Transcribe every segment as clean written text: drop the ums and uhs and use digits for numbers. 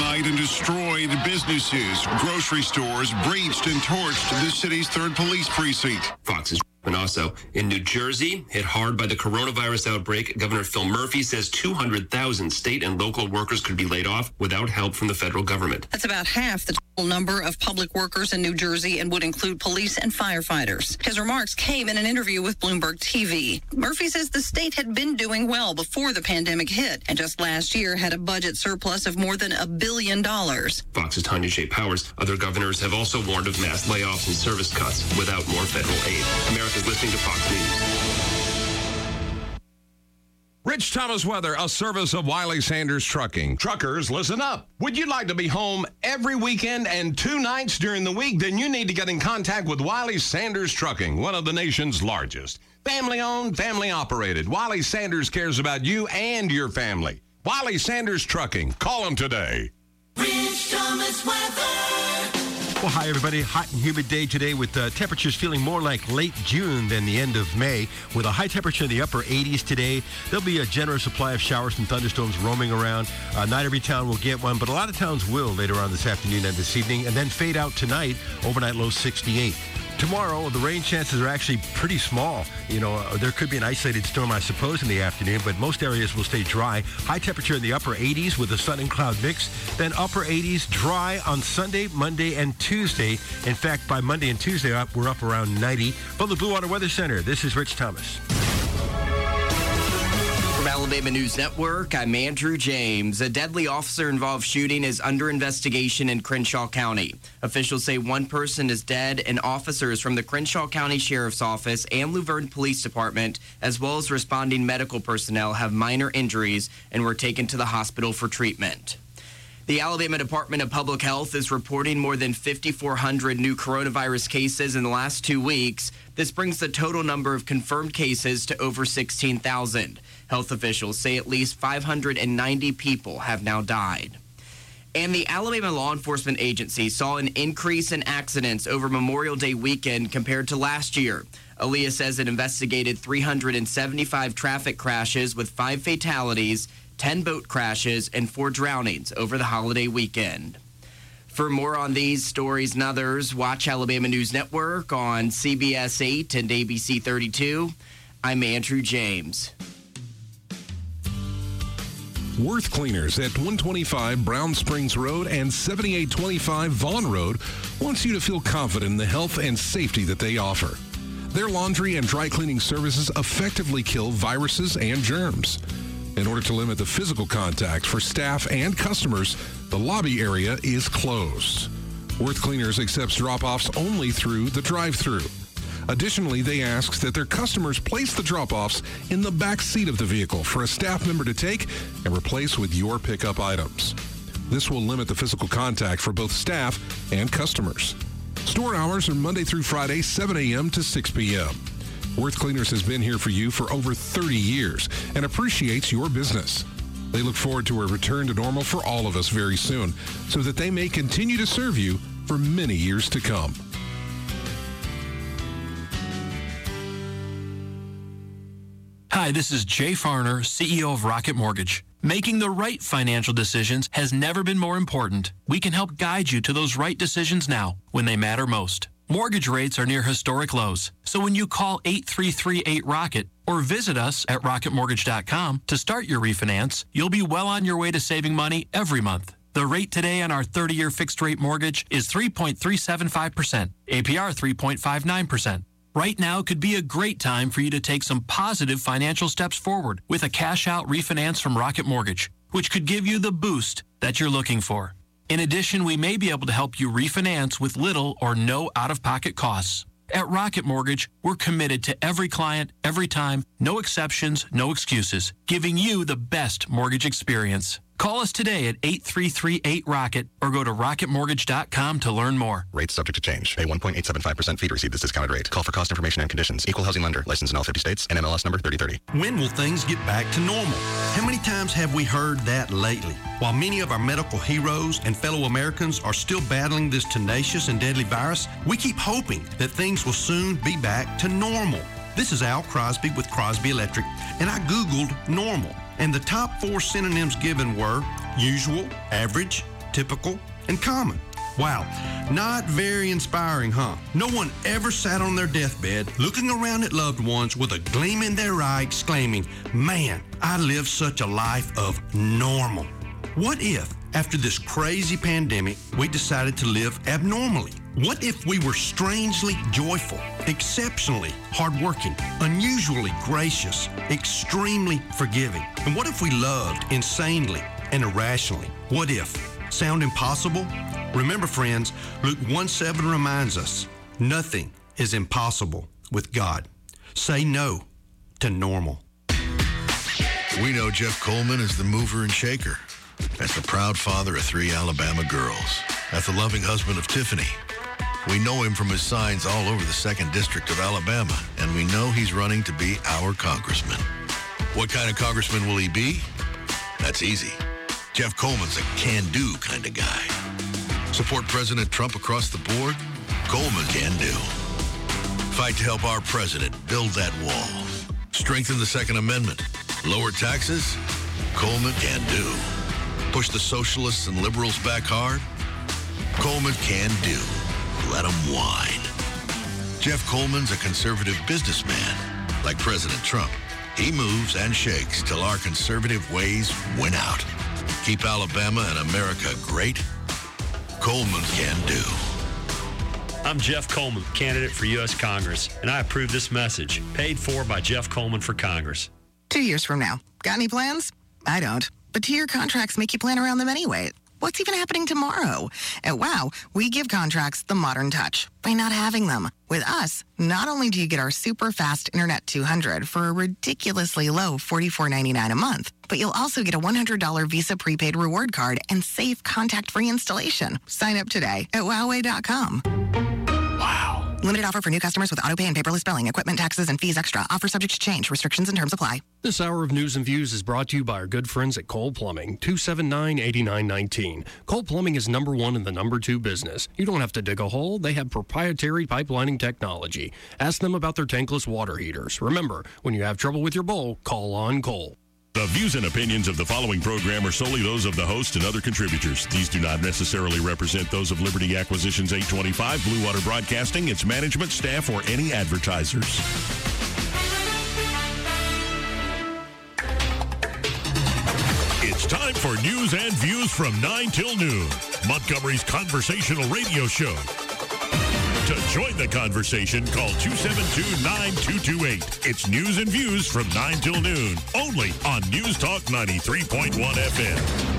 night and destroyed businesses. Grocery stores breached and torched the city's 3rd police precinct. Fox's and also in New Jersey, hit hard by the coronavirus outbreak, Governor Phil Murphy says 200,000 state and local workers could be laid off without help from the federal government. That's about half the total number of public workers in New Jersey and would include police and firefighters. His remarks came in an interview with Bloomberg TV. Murphy says the state had been doing well before the pandemic hit and just last year had a budget surplus of more than $1 billion. Fox's Tanya Shea Powers. Other governors have also warned of mass layoffs and service cuts without more federal aid. America's listening to Fox News. Rich Thomas weather, a service of Wiley Sanders Trucking. Truckers, listen up. Would you like to be home every weekend and 2 nights during the week? Then you need to get in contact with Wiley Sanders Trucking, one of the nation's largest. Family-owned, family-operated. Wiley Sanders cares about you and your family. Wiley Sanders Trucking. Call them today. Rich Thomas weather. Well, hi, everybody. Hot and humid day today with temperatures feeling more like late June than the end of May. With a high temperature in the upper 80s today, there'll be a generous supply of showers and thunderstorms roaming around. Not every town will get one, but a lot of towns will later on this afternoon and this evening, and then fade out tonight, overnight low 68. Tomorrow, the rain chances are actually pretty small. You know, there could be an isolated storm, I suppose, in the afternoon, but most areas will stay dry. High temperature in the upper 80s with a sun and cloud mix. Then upper 80s, dry on Sunday, Monday, and Tuesday. In fact, by Monday and Tuesday, we're up around 90. From the Blue Water Weather Center, this is Rich Thomas. From Alabama News Network, I'm Andrew James. A deadly officer-involved shooting is under investigation in Crenshaw County. Officials say one person is dead, and officers from the Crenshaw County Sheriff's Office and Luverne Police Department, as well as responding medical personnel, have minor injuries and were taken to the hospital for treatment. The Alabama Department of Public Health is reporting more than 5,400 new coronavirus cases in the last 2 weeks. This brings the total number of confirmed cases to over 16,000. Health officials say at least 590 people have now died. And the Alabama Law Enforcement Agency saw an increase in accidents over Memorial Day weekend compared to last year. ALEA says it investigated 375 traffic crashes with 5 fatalities, 10 boat crashes, and 4 drownings over the holiday weekend. For more on these stories and others, watch Alabama News Network on CBS 8 and ABC 32. I'm Andrew James. Worth Cleaners at 125 Brown Springs Road and 7825 Vaughn Road wants you to feel confident in the health and safety that they offer. Their laundry and dry cleaning services effectively kill viruses and germs. In order to limit the physical contact for staff and customers, the lobby area is closed. Worth Cleaners accepts drop-offs only through the drive-thru. Additionally, they ask that their customers place the drop-offs in the back seat of the vehicle for a staff member to take and replace with your pickup items. This will limit the physical contact for both staff and customers. Store hours are Monday through Friday, 7 a.m. to 6 p.m. Worth Cleaners has been here for you for over 30 years and appreciates your business. They look forward to a return to normal for all of us very soon so that they may continue to serve you for many years to come. Hi, this is Jay Farner, CEO of Rocket Mortgage. Making the right financial decisions has never been more important. We can help guide you to those right decisions now when they matter most. Mortgage rates are near historic lows, so when you call 8338-ROCKET or visit us at rocketmortgage.com to start your refinance, you'll be well on your way to saving money every month. The rate today on our 30-year fixed-rate mortgage is 3.375%, APR 3.59%. Right now could be a great time for you to take some positive financial steps forward with a cash-out refinance from Rocket Mortgage, which could give you the boost that you're looking for. In addition, we may be able to help you refinance with little or no out-of-pocket costs. At Rocket Mortgage, we're committed to every client, every time, no exceptions, no excuses, giving you the best mortgage experience. Call us today at 8338-ROCKET or go to rocketmortgage.com to learn more. Rates subject to change. Pay 1.875% fee to receive this discounted rate. Call for cost information and conditions. Equal housing lender. Licensed in all 50 states. NMLS number 3030. When will things get back to normal? How many times have we heard that lately? While many of our medical heroes and fellow Americans are still battling this tenacious and deadly virus, we keep hoping that things will soon be back to normal. This is Al Crosby with Crosby Electric, and I Googled normal. And the top 4 synonyms given were usual, average, typical, and common. Wow, not very inspiring, huh? No one ever sat on their deathbed looking around at loved ones with a gleam in their eye exclaiming, man, I live such a life of normal. What if, after this crazy pandemic, we decided to live abnormally? What if we were strangely joyful, exceptionally hardworking, unusually gracious, extremely forgiving? And what if we loved insanely and irrationally? What if? Sound impossible? Remember, friends, Luke 1:7 reminds us, nothing is impossible with God. Say no to normal. We know Jeff Coleman is the mover and shaker. As the proud father of 3 Alabama girls. As the loving husband of Tiffany. We know him from his signs all over the 2nd District of Alabama, and we know he's running to be our congressman. What kind of congressman will he be? That's easy. Jeff Coleman's a can-do kind of guy. Support President Trump across the board? Coleman can do. Fight to help our president build that wall. Strengthen the Second Amendment. Lower taxes? Coleman can do. Push the socialists and liberals back hard? Coleman can do. Let him whine. Jeff Coleman's a conservative businessman, like President Trump. He moves and shakes till our conservative ways win out. Keep Alabama and America great. Coleman can do. I'm Jeff Coleman, candidate for U.S. Congress, and I approve this message, paid for by Jeff Coleman for Congress. 2 years from now. Got any plans? I don't. But 2-year contracts make you plan around them anyway. What's even happening tomorrow? At WOW, we give contracts the modern touch by not having them. With us, not only do you get our super fast Internet 200 for a ridiculously low $44.99 a month, but you'll also get a $100 Visa prepaid reward card and safe contact-free installation. Sign up today at Wowway.com. Wow. Limited offer for new customers with autopay and paperless billing. Equipment, taxes, and fees extra. Offer subject to change. Restrictions and terms apply. This hour of News and Views is brought to you by our good friends at Cole Plumbing, 279-8919. Cole Plumbing is number 1 in the number 2 business. You don't have to dig a hole. They have proprietary pipelining technology. Ask them about their tankless water heaters. Remember, when you have trouble with your bowl, call on Cole. The views and opinions of the following program are solely those of the host and other contributors. These do not necessarily represent those of Liberty Acquisitions 825, Blue Water Broadcasting, its management, staff, or any advertisers. It's time for News and Views from 9 till noon, Montgomery's conversational radio show. To join the conversation, call 272-9228. It's News and Views from 9 till noon, only on News Talk 93.1 FM.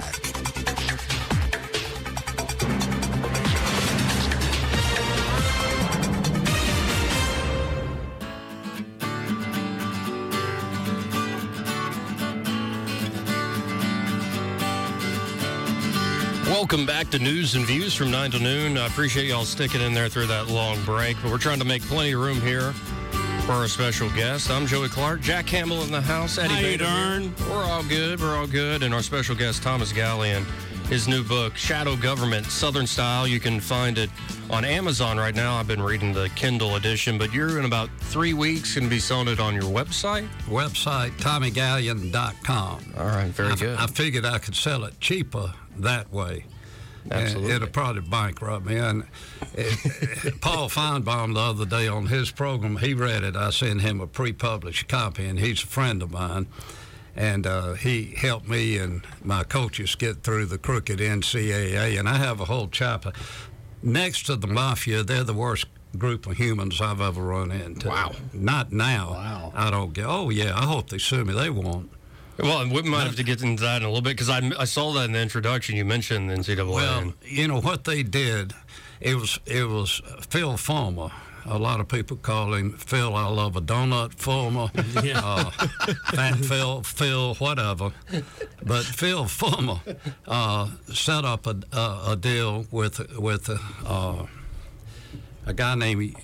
Welcome back to News and Views from 9 to noon. I appreciate y'all sticking in there through that long break, but we're trying to make plenty of room here for our special guest. I'm Joey Clark. Jack Campbell in the house. Eddie Bader. We're all good. We're all good. And our special guest, Thomas Gallion, his new book, Shadow Government, Southern Style. You can find it on Amazon right now. I've been reading the Kindle edition, but you're in about 3 weeks going to be selling it on your website? Website, TommyGallion.com. All right, very good. I figured I could sell it cheaper that way. Absolutely. It'll probably bankrupt me. And Paul Feinbaum the other day on his program, he read it. I sent him a pre-published copy, and he's a friend of mine. And he helped me and my coaches get through the crooked NCAA. And I have a whole chapter. Next to the mafia, they're the worst group of humans I've ever run into. Wow. Not now. Wow. I don't get, oh, yeah, I hope they sue me. They won't. Well, we might have to get into that in a little bit, because I saw that in the introduction. You mentioned the NCAA. Well, you know what they did. It was Phil Fulmer. A lot of people call him Phil. I love a donut, Fulmer. Yeah. Fat Phil, whatever. But Phil Fulmer set up a deal with a guy named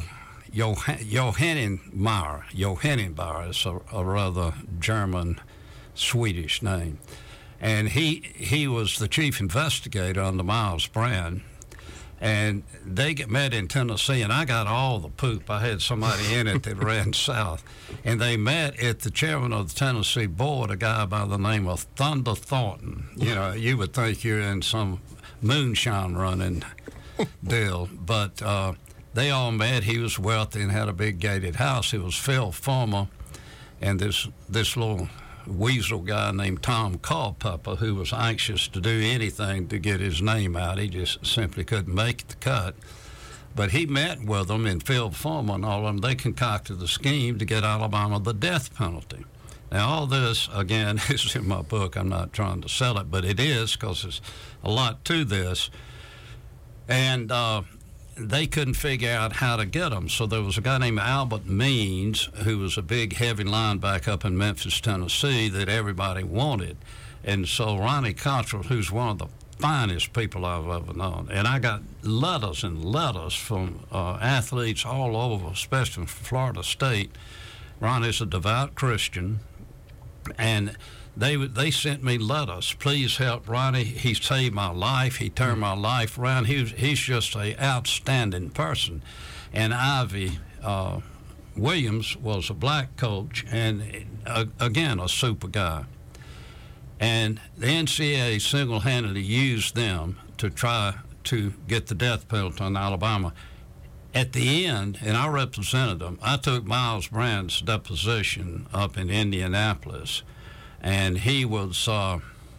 Johannenmeyer. Johannenmeyer is a rather German, Swedish name. And he was the chief investigator under Miles Brand. And they met in Tennessee, and I got all the poop. I had somebody in it that ran south. And they met at the chairman of the Tennessee board, a guy by the name of Thunder Thornton. You know, you would think you're in some moonshine running deal. But they all met. He was wealthy and had a big gated house. It was Phil Fulmer and this little weasel guy named Tom Culpepper, who was anxious to do anything to get his name out. He just simply couldn't make the cut. But he met with them, and Phil Fulmer and all of them, they concocted the scheme to get Alabama the death penalty. Now, all this, again, is in my book. I'm not trying to sell it, but it is, because there's a lot to this. And they couldn't figure out how to get them. So there was a guy named Albert Means, who was a big, heavy linebacker up in Memphis, Tennessee, that everybody wanted. And so Ronnie Cottrell, who's one of the finest people I've ever known, and I got letters and letters from athletes all over, especially from Florida State. Ronnie's a devout Christian, and they sent me letters. Please help Ronnie. He saved my life. He turned my life around. He's just an outstanding person. And Ivy Williams was a black coach, and again, a super guy. And the NCAA single-handedly used them to try to get the death penalty in Alabama. At the end, and I represented them, I took Miles Brand's deposition up in Indianapolis, and he was, I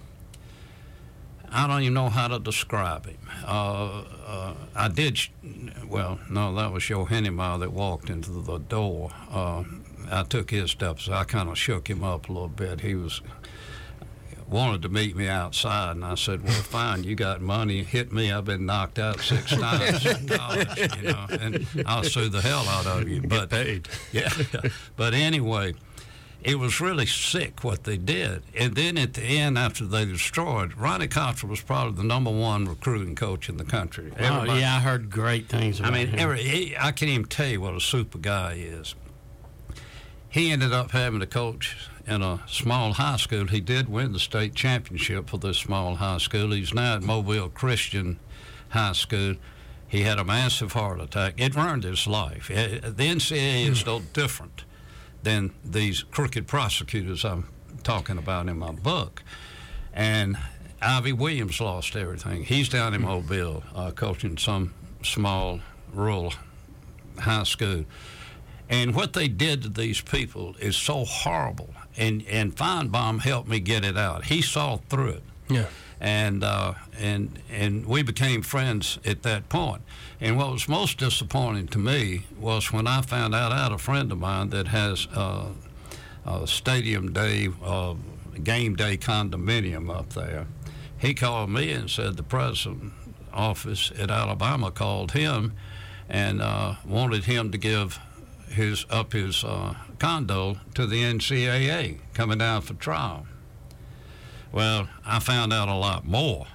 don't even know how to describe him. I did, well, no, that was Joe Hennemeyer that walked into the door. I took his deposition. I kind of shook him up a little bit. He wanted to meet me outside, and I said, well, fine, you got money, hit me. I've been knocked out 6 times in college, and I'll sue the hell out of you. But paid. Yeah. But anyway, it was really sick what they did. And then at the end, after they destroyed, Ronnie Cottrell was probably the #1 recruiting coach in the country. Oh, yeah, I heard great things about him. I can't even tell you what a super guy is. He ended up having to coach in a small high school. He did win the state championship for this small high school. He's now at Mobile Christian High School. He had a massive heart attack. It ruined his life. The NCAA is no different than these crooked prosecutors I'm talking about in my book. And Ivy Williams lost everything. He's down in Mobile coaching some small rural high school. And what they did to these people is so horrible. And Feinbaum helped me get it out. He saw through it. Yeah. And we became friends at that point. And what was most disappointing to me was when I found out I had a friend of mine that has a stadium day, game day condominium up there. He called me and said the president's office at Alabama called him and wanted him to give his condo to the NCAA coming down for trial. Well, I found out a lot more.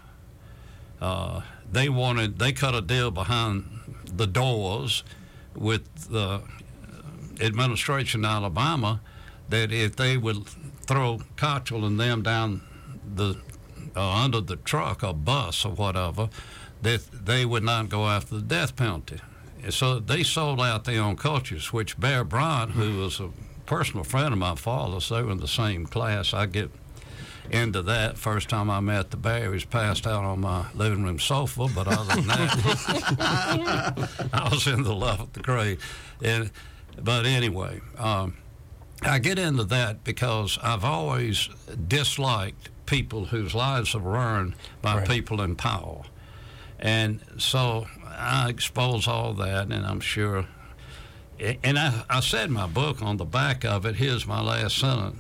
They cut a deal behind the doors with the administration in Alabama that if they would throw Cottrell and them down under the truck or bus or whatever, that they would not go after the death penalty. So they sold out their own coaches, which Bear Bryant, who was a personal friend of my father's, they were in the same class. I get into that. First time I met the Bear, he was passed out on my living room sofa, but other than that, I was in the 11th grade. But anyway, I get into that because I've always disliked people whose lives are ruined by people in power. And so I expose all that, and I'm sure, and I said in my book on the back of it, here's my last sentence,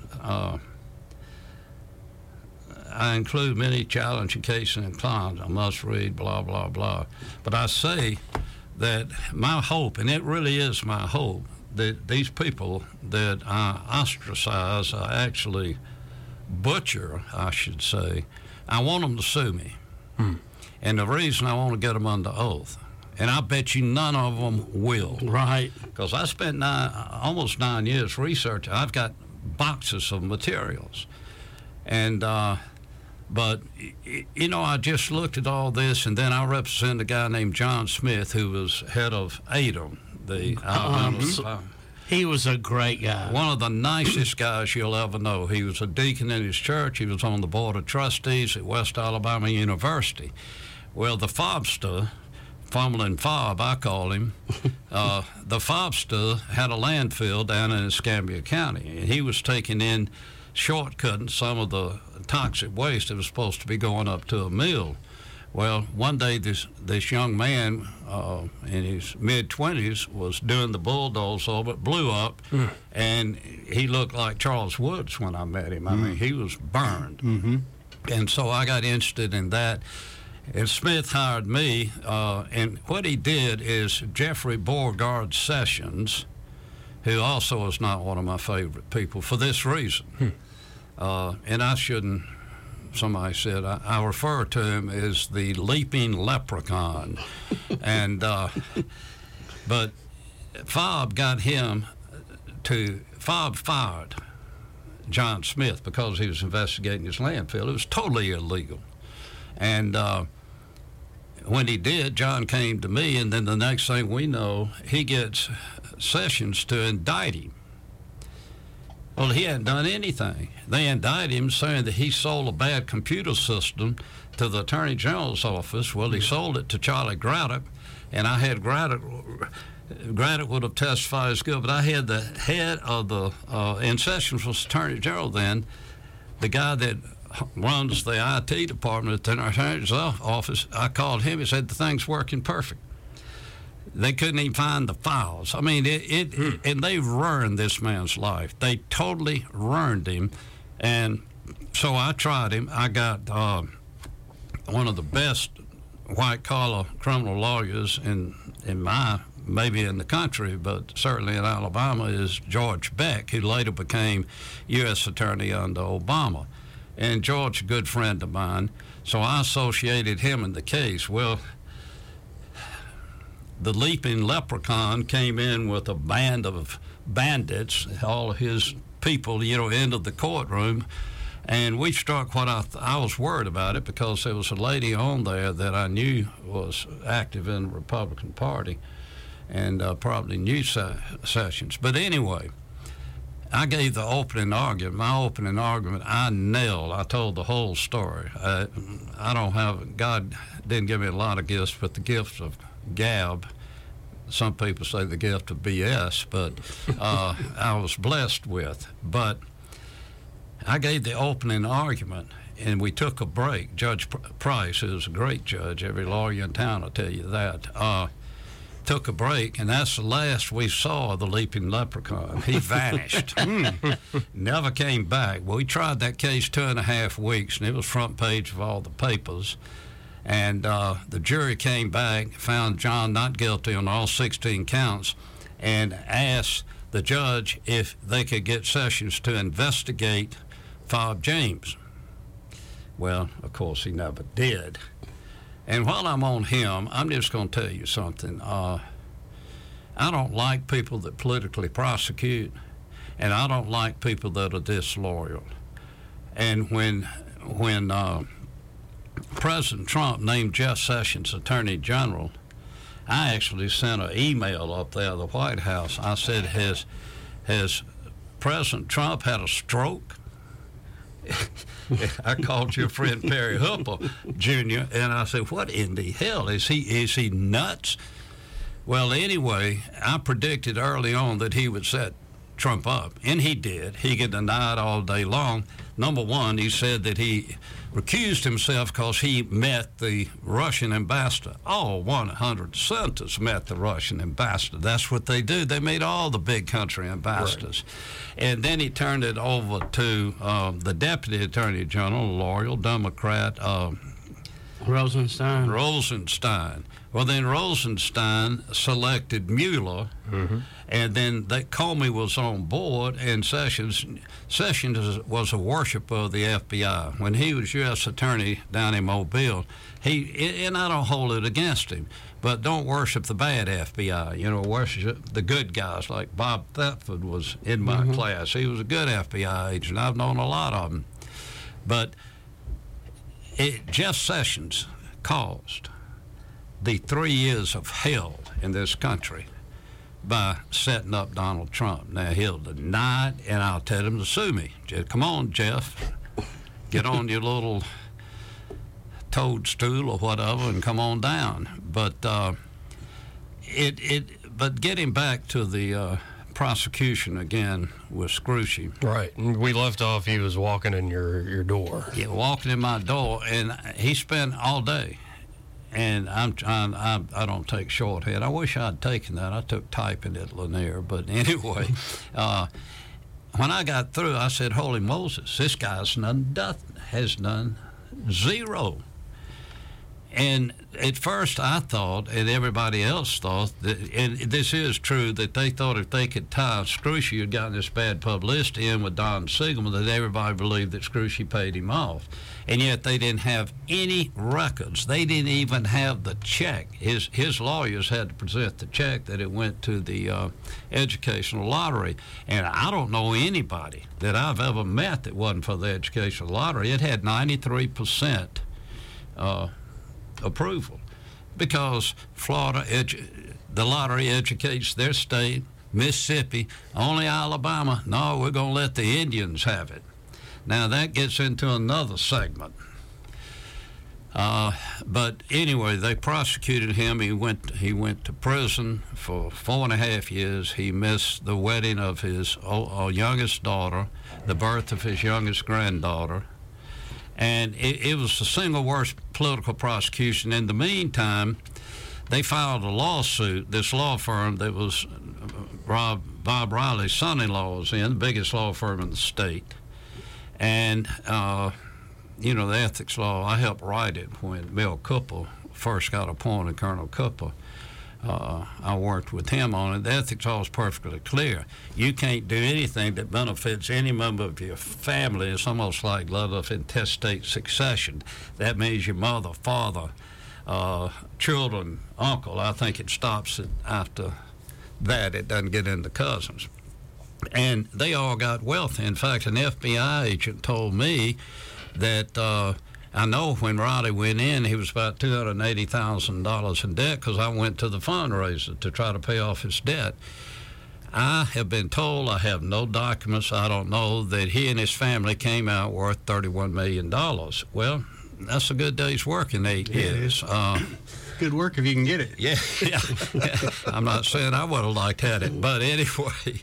I include many challenging cases and clients. I must read, blah, blah, blah. But I say that my hope, and it really is my hope, that these people that I ostracize, I actually butcher, I should say, I want them to sue me. And the reason I want to get them under oath, and I bet you none of them will. Right. Because I spent almost 9 years researching. I've got boxes of materials. And, but, you know, I just looked at all this, and then I represent a guy named John Smith, who was head of ADM, the Alabama. He was a great guy. One of the nicest guys you'll ever know. He was a deacon in his church. He was on the board of trustees at West Alabama University. Well, the fobster, Fumbling Fob, I call him, the fobster had a landfill down in Escambia County, and he was taking in, shortcutting some of the toxic waste that was supposed to be going up to a mill. Well, one day this young man in his mid-20s was doing the bulldoze over it, blew up, and he looked like Charles Woods when I met him. I mean, he was burned. And so I got interested in that. And Smith hired me, and what he did is Jeffrey Beauregard Sessions, who also is not one of my favorite people for this reason. And I shouldn't, somebody said, I refer to him as the leaping leprechaun. And, but Fob got him Fob fired John Smith because he was investigating his landfill. It was totally illegal. And when he did, John came to me, and then the next thing we know, he gets Sessions to indict him. Well, he hadn't done anything. They indicted him saying that he sold a bad computer system to the Attorney General's office. Well, he sold it to Charlie Graddock, and I had Graddock would have testified as good, but I had the head of the, in Sessions was Attorney General then, the guy that runs the IT department at the Attorney's office. I called him. He said the thing's working perfect. They couldn't even find the files. I mean, and they ruined this man's life. They totally ruined him. And so I tried him. I got one of the best white-collar criminal lawyers in maybe in the country, but certainly in Alabama, is George Beck, who later became U.S. Attorney under Obama. And George, a good friend of mine, so I associated him in the case. Well, the leaping leprechaun came in with a band of bandits, all of his people, into the courtroom, and we struck what I was worried about it because there was a lady on there that I knew was active in the Republican Party and probably knew Sessions. But anyway, I gave the opening argument. My opening argument, I nailed. I told the whole story. God didn't give me a lot of gifts, but the gift of gab. Some people say the gift of BS, but I was blessed with. But I gave the opening argument, and we took a break. Judge Price, who's a great judge, every lawyer in town will tell you that, took a break, and that's the last we saw of the leaping leprechaun. He vanished. Never came back. Well, we tried that case 2.5 weeks, and it was front page of all the papers. And the jury came back, found John not guilty on all 16 counts, and asked the judge if they could get Sessions to investigate Fob James. Well, of course, he never did. And while I'm on him, I'm just going to tell you something. I don't like people that politically prosecute, and I don't like people that are disloyal. And when President Trump named Jeff Sessions Attorney General, I actually sent an email up there to the White House. I said, has President Trump had a stroke? I called your friend Perry Hooper Jr., and I said, what in the hell? Is he nuts? Well, anyway, I predicted early on that he would set Trump up, and he did. He could deny it all day long. Number one, he said that he recused himself because he met the Russian ambassador. All 100 senators met the Russian ambassador. That's what they do. They meet all the big country ambassadors. Right. And then he turned it over to the Deputy Attorney General, loyal Democrat, Rosenstein. Well, then Rosenstein selected Mueller, and then Comey was on board, and Sessions was a worshiper of the FBI. When he was U.S. Attorney down in Mobile, and I don't hold it against him, but don't worship the bad FBI. Worship the good guys, like Bob Thetford was in my class. He was a good FBI agent. I've known a lot of them. But Jeff Sessions caused the 3 years of hell in this country by setting up Donald Trump. Now, he'll deny it, and I'll tell him to sue me. Come on, Jeff. Get on your little toadstool or whatever and come on down. But but getting back to the prosecution again with Scrushy. Right. We left off, he was walking in your door. Yeah, walking in my door, and he spent all day. And I don't take shorthand. I wish I'd taken that. I took typing at Lanier. But anyway, when I got through, I said, holy Moses, this guy's has done zero. And at first I thought, and everybody else thought, that, and this is true, that they thought if they could tie Scrushy, who had gotten this bad publicity in with Don Siegelman, that everybody believed that Scrushy paid him off. And yet they didn't have any records. They didn't even have the check. His lawyers had to present the check that it went to the educational lottery. And I don't know anybody that I've ever met that wasn't for the educational lottery. It had 93% approval, because Florida, the lottery educates their state. Mississippi, only Alabama, no, we're going to let the Indians have it. Now that gets into another segment. But anyway, they prosecuted him. He went to prison for 4.5 years. He missed the wedding of his youngest daughter, the birth of his youngest granddaughter. And it was the single worst political prosecution. In the meantime, they filed a lawsuit. This law firm that was Bob Riley's son-in-law was in, the biggest law firm in the state. And, the ethics law, I helped write it when Bill Cooper first got appointed, Colonel Cooper. I worked with him on it. The ethics law is perfectly clear. You can't do anything that benefits any member of your family. It's almost like love of intestate succession. That means your mother, father, children, uncle. I think it stops it after that. It doesn't get into cousins. And they all got wealthy. In fact, an FBI agent told me that I know when Riley went in, he was about $280,000 in debt, because I went to the fundraiser to try to pay off his debt. I have been told, I have no documents, I don't know, that he and his family came out worth $31 million. Well, that's a good day's work in 8 years. Good work if you can get it. Yeah. I'm not saying I would have liked had it, but anyway.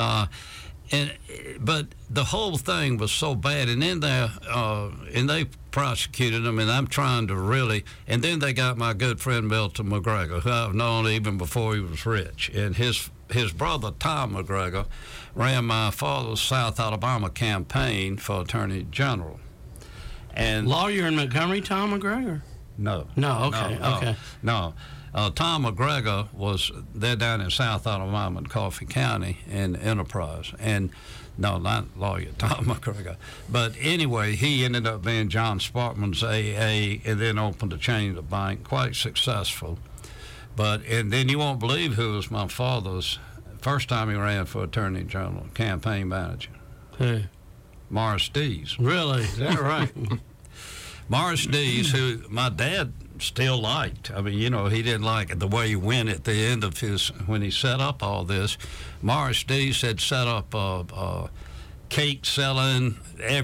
But the whole thing was so bad, and then they prosecuted him, and I'm trying to really, and then they got my good friend Milton McGregor, who I've known even before he was rich, and his brother Tom McGregor ran my father's South Alabama campaign for Attorney General. And lawyer in Montgomery, Tom McGregor? No. Okay. No. Tom McGregor they're down in South Alabama in Coffee County in Enterprise. And no, not lawyer, Tom McGregor. But anyway, he ended up being John Sparkman's AA, and then opened a chain of bank, quite successful. And then you won't believe who was my father's, first time he ran for Attorney General, campaign manager. Who? Morris Dees. Really? Is that right? Morris Dees, who my dad still liked. I mean, he didn't like it the way he went at the end of when he set up all this. Morris Dees had set up cake selling,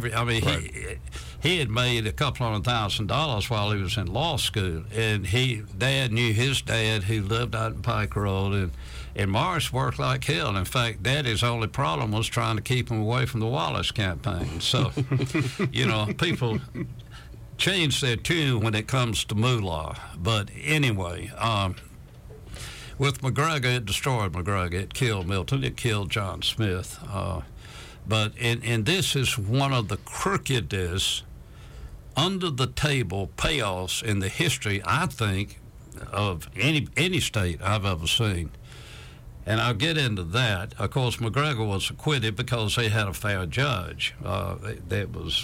he had made a couple $100,000 while he was in law school, and Dad knew his dad, who lived out in Pike Road, and Morris worked like hell. In fact, Daddy's only problem was trying to keep him away from the Wallace campaign. So, people change their tune when it comes to moolah. But anyway, with McGregor, it destroyed McGregor. It killed Milton. It killed John Smith. And this is one of the crookedest, under-the-table payoffs in the history, I think, of any state I've ever seen. And I'll get into that. Of course, McGregor was acquitted because they had a fair judge. That was,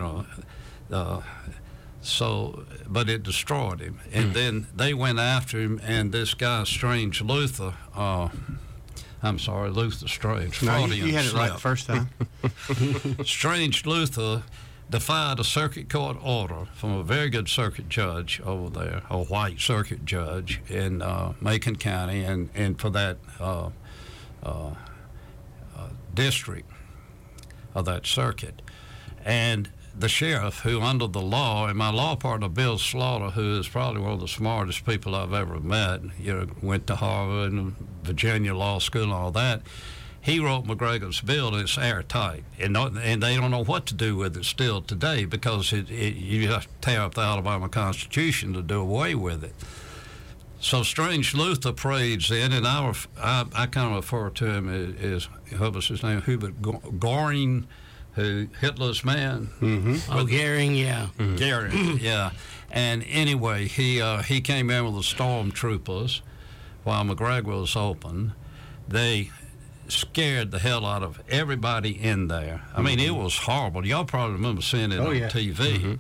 but it destroyed him. And then they went after him, and this guy, Strange Luther, Luther Strange. No, you had it right the first time. Strange Luther defied a circuit court order from a very good circuit judge over there, a white circuit judge in Macon County, and for that district of that circuit. And the sheriff, who under the law, and my law partner, Bill Slaughter, who is probably one of the smartest people I've ever met, went to Harvard and Virginia Law School and all that, he wrote McGregor's bill, and it's airtight. And they don't know what to do with it still today, because you have to tear up the Alabama Constitution to do away with it. So Strange Luther parades in, and I kind of refer to him as what was his name, Hubert Göring, who Hitler's man. Mm-hmm. Oh, Göring, yeah. Mm-hmm. Göring, yeah. And anyway, he came in with the stormtroopers while McGregor was open. They scared the hell out of everybody in there. I mean, it was horrible. Y'all probably remember seeing it on TV. Mm-hmm.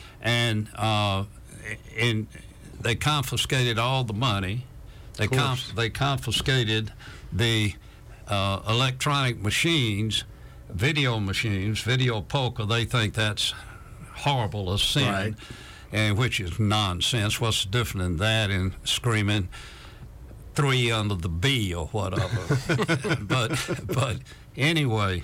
And they confiscated all the money. They confiscated the electronic machines, video poker. They think that's horrible, a sin, right. And which is nonsense. What's the difference in that and screaming 3 under the B or whatever? but anyway,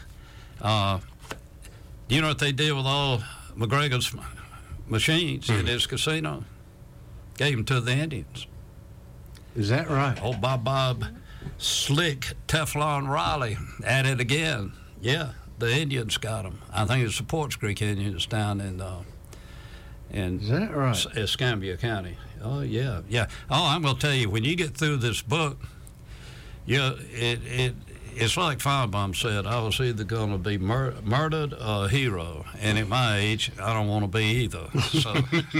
you know what they did with all McGregor's machines in his casino? Gave them to the Indians. Is that right? Oh, Bob Slick Teflon Riley at it again. Yeah, the Indians got them. I think it's the Porch Creek Indians down in is that right? Escambia County. Oh, yeah. Oh, I'm going to tell you, when you get through this book, it's like Firebaum said, I was either going to be murdered or a hero. And at my age, I don't want to be either. So,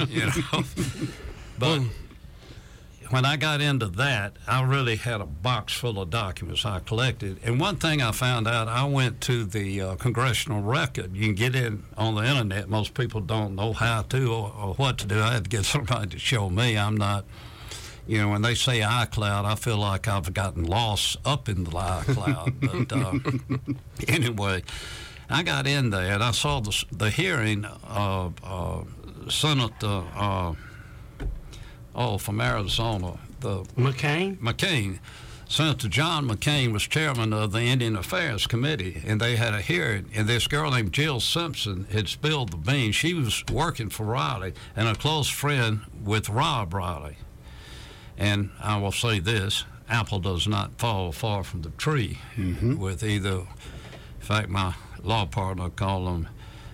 But when I got into that, I really had a box full of documents I collected. And one thing I found out, I went to the Congressional Record. You can get in on the internet. Most people don't know how to or what to do. I had to get somebody to show me. I'm not, when they say iCloud, I feel like I've gotten lost up in the iCloud. But anyway, I got in there and I saw the hearing of Senator... from Arizona, the McCain. Senator John McCain was chairman of the Indian Affairs Committee, and they had a hearing, and this girl named Jill Simpson had spilled the beans. She was working for Riley and a close friend with Rob Riley. And I will say this, apple does not fall far from the tree with either. In fact, my law partner called them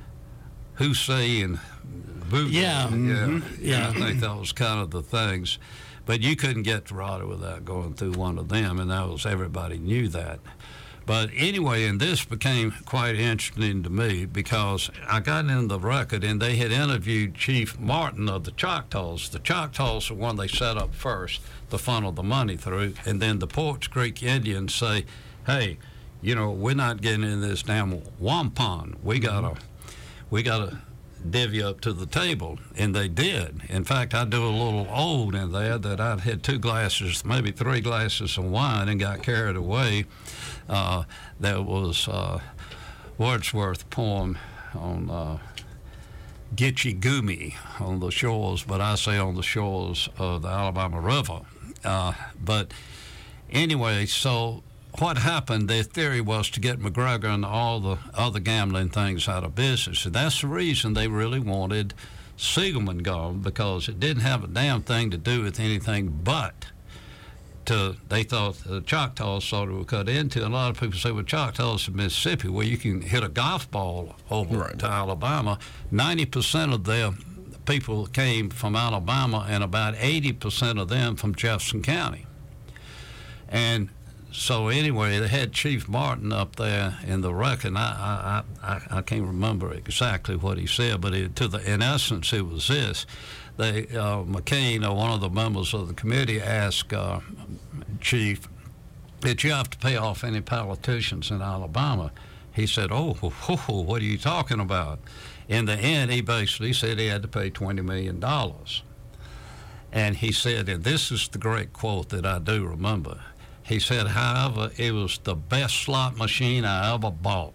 Hussein and Voodoo. Yeah. I think that was kind of the things. But you couldn't get to Riley without going through one of them, and everybody knew that. But anyway, and this became quite interesting to me because I got in the record, and they had interviewed Chief Martin of the Choctaws. The Choctaws are one they set up first to funnel the money through, and then the Porch Creek Indians say, hey, we're not getting in this damn wampum. We gotta divvy up to the table, and they did. In fact, I do a little old in there that I'd had 2 glasses, maybe 3 glasses of wine, and got carried away. That was Wordsworth's poem on Gitche Gumee on the shores, but I say on the shores of the Alabama River. But anyway, so what happened, their theory was to get McGregor and all the other gambling things out of business. And that's the reason they really wanted Siegelman gone, because it didn't have a damn thing to do with anything but they thought the Choctaws thought it would cut into. And a lot of people say, well, Choctaws in Mississippi, where you can hit a golf ball over to Alabama. 90% of their people came from Alabama, and about 80% of them from Jefferson County. And so anyway, they had Chief Martin up there in the record. I can't remember exactly what he said, but in essence, it was this. McCain, one of the members of the committee, asked Chief, did you have to pay off any politicians in Alabama? He said, what are you talking about? In the end, he basically said he had to pay $20 million. And he said, and this is the great quote that I do remember, he said, however, it was the best slot machine I ever bought.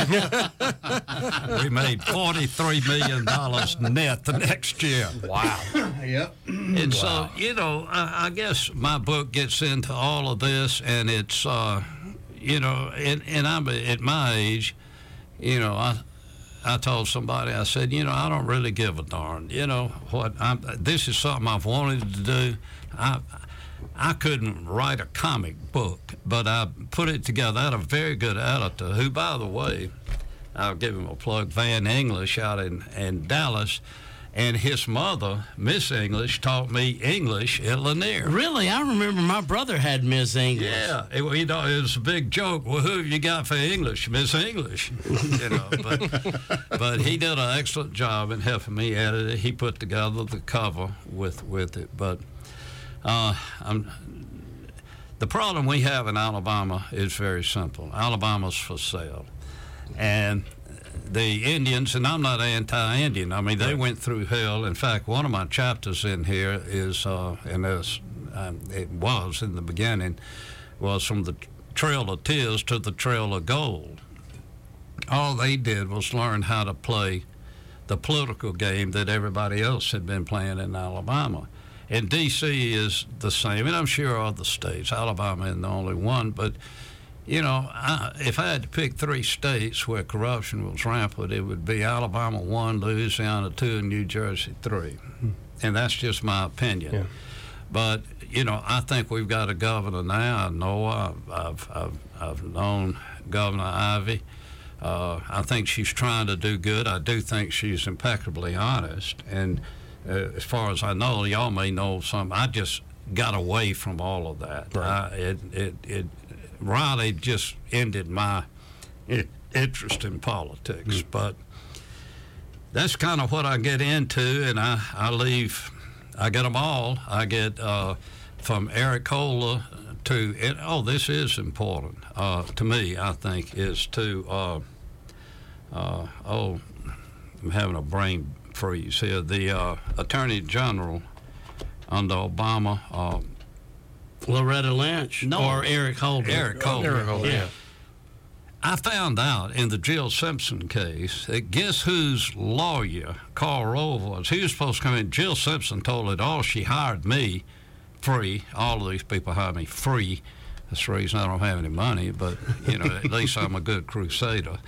We made $43 million net the next year. Wow. Yep. And so, I guess my book gets into all of this, and it's, and I'm at my age, I told somebody, I said, I don't really give a darn. This is something I've wanted to do. I couldn't write a comic book, but I put it together. I had a very good editor who, by the way, I'll give him a plug, Van English out in Dallas. And his mother, Miss English, taught me English at Lanier. Really? I remember my brother had Miss English. Yeah. It was a big joke. Well, who have you got for English? Miss English. But he did an excellent job in helping me edit it. He put together the cover with it. But the problem we have in Alabama is very simple. Alabama's for sale. And the Indians, and I'm not anti-Indian. I mean, they went through hell. In fact, one of my chapters in here is, it was in the beginning, was from the Trail of Tears to the Trail of Gold. All they did was learn how to play the political game that everybody else had been playing in Alabama. And D.C. is the same, and I'm sure other states. Alabama isn't the only one, but if I had to pick 3 states where corruption was rampant, it would be Alabama 1, Louisiana 2, and New Jersey 3. And that's just my opinion. Yeah. But, I think we've got a governor now. I know I've known Governor Ivey. I think she's trying to do good. I do think she's impeccably honest. And as far as I know, y'all may know something. I just got away from all of that. Right. Riley just ended my interest in politics, but that's kind of what I get into, and I leave. I get them all. I get from Eric Kohler to, this is important to me, I think, is to, I'm having a brain freeze here, the Attorney General under Obama, Loretta Lynch or Eric Holder? Eric Holder. Eric Holder, yeah. I found out in the Jill Simpson case that guess whose lawyer Karl Rove was? He was supposed to come in. Jill Simpson told it all. She hired me free. All of these people hired me free. That's the reason I don't have any money, but, at least I'm a good crusader.